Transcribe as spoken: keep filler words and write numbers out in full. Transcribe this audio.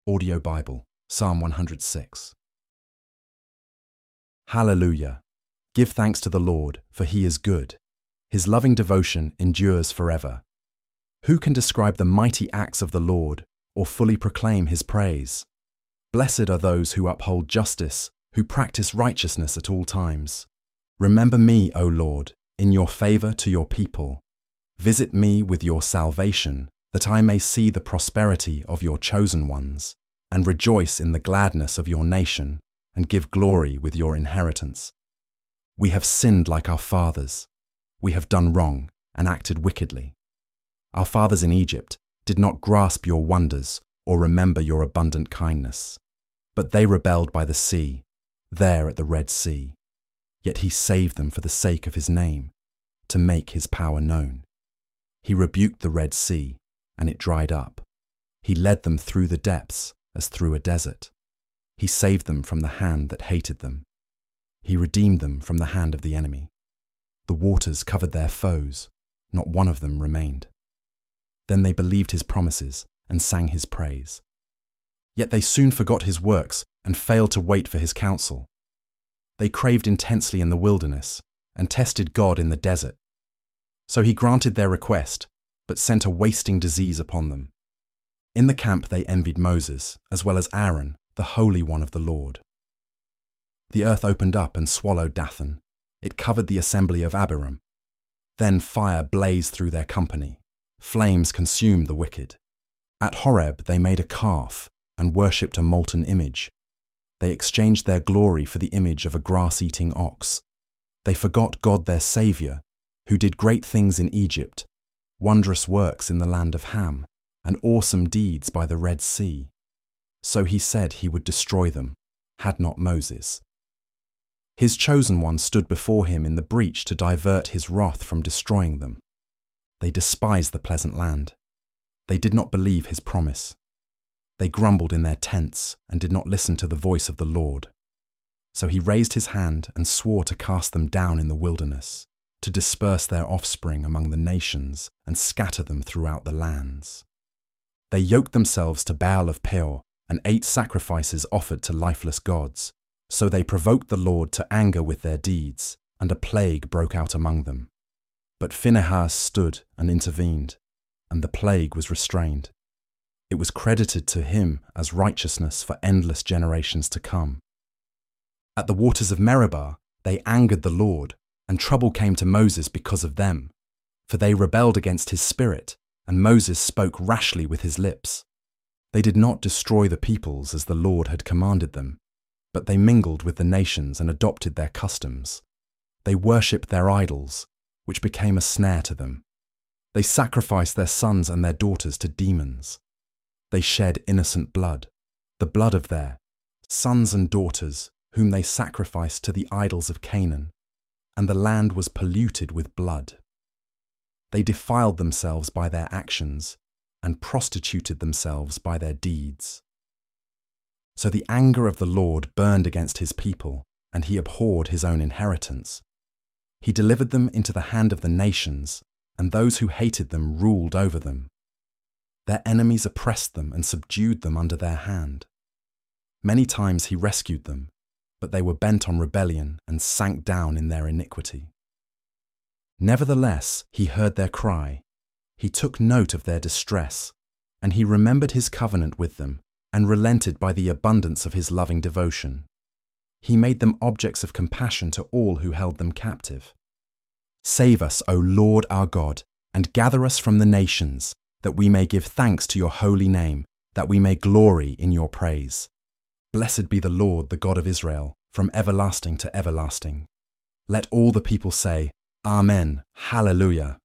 Audio Bible, Psalm one hundred six. Hallelujah! Give thanks to the Lord, for he is good. His loving devotion endures forever. Who can describe the mighty acts of the Lord, or fully proclaim his praise? Blessed are those who uphold justice, who practice righteousness at all times. Remember me, O Lord, in your favor to your people. Visit me with your salvation, that I may see the prosperity of your chosen ones, and rejoice in the gladness of your nation, and give glory with your inheritance. We have sinned like our fathers. We have done wrong and acted wickedly. Our fathers in Egypt did not grasp your wonders or remember your abundant kindness. But they rebelled by the sea, there at the Red Sea. Yet he saved them for the sake of his name, to make his power known. He rebuked the Red Sea, and it dried up. He led them through the depths as through a desert. He saved them from the hand that hated them. He redeemed them from the hand of the enemy. The waters covered their foes, not one of them remained. Then they believed his promises and sang his praise. Yet they soon forgot his works and failed to wait for his counsel. They craved intensely in the wilderness and tested God in the desert. So he granted their request, but sent a wasting disease upon them. In the camp they envied Moses, as well as Aaron, the Holy One of the Lord. The earth opened up and swallowed Dathan. It covered the assembly of Abiram. Then fire blazed through their company. Flames consumed the wicked. At Horeb they made a calf and worshipped a molten image. They exchanged their glory for the image of a grass-eating ox. They forgot God their Saviour, who did great things in Egypt, wondrous works in the land of Ham, and awesome deeds by the Red Sea. So he said he would destroy them, had not Moses. His chosen one stood before him in the breach to divert his wrath from destroying them. They despised the pleasant land. They did not believe his promise. They grumbled in their tents and did not listen to the voice of the Lord. So he raised his hand and swore to cast them down in the wilderness, to disperse their offspring among the nations and scatter them throughout the lands. They yoked themselves to Baal of Peor and ate sacrifices offered to lifeless gods. So they provoked the Lord to anger with their deeds, and a plague broke out among them. But Phinehas stood and intervened, and the plague was restrained. It was credited to him as righteousness for endless generations to come. At the waters of Meribah they angered the Lord, and trouble came to Moses because of them. For they rebelled against his spirit, and Moses spoke rashly with his lips. They did not destroy the peoples as the Lord had commanded them, but they mingled with the nations and adopted their customs. They worshipped their idols, which became a snare to them. They sacrificed their sons and their daughters to demons. They shed innocent blood, the blood of their sons and daughters, whom they sacrificed to the idols of Canaan, and the land was polluted with blood. They defiled themselves by their actions, and prostituted themselves by their deeds. So the anger of the Lord burned against his people, and he abhorred his own inheritance. He delivered them into the hand of the nations, and those who hated them ruled over them. Their enemies oppressed them and subdued them under their hand. Many times he rescued them, but they were bent on rebellion and sank down in their iniquity. Nevertheless, he heard their cry. He took note of their distress, and he remembered his covenant with them, and relented by the abundance of his loving devotion. He made them objects of compassion to all who held them captive. Save us, O Lord our God, and gather us from the nations, that we may give thanks to your holy name, that we may glory in your praise. Blessed be the Lord, the God of Israel, from everlasting to everlasting. Let all the people say, Amen, Hallelujah.